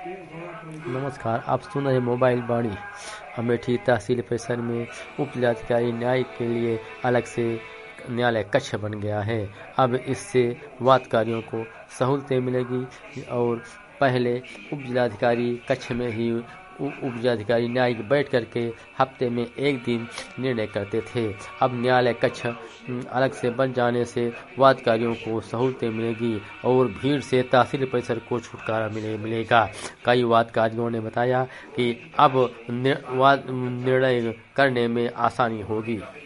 नमस्कार, आप सुन रहे मोबाइल वाणी। अमेठी तहसील परिसर में उप जिलाधिकारी न्याय के लिए अलग से न्यायालय कक्ष बन गया है। अब इससे वादकारियों को सहूलतें मिलेगी और पहले उप जिलाधिकारी कक्ष में ही उप जिलाधिकारी न्यायिक बैठ करके हफ्ते में एक दिन निर्णय करते थे। अब न्यायालय कक्ष अलग से बन जाने से वादकारियों को सहूलतें मिलेगी और भीड़ से तहसील परिसर को छुटकारा मिलेगा। कई वादकारियों ने बताया कि अब निर्णय करने में आसानी होगी।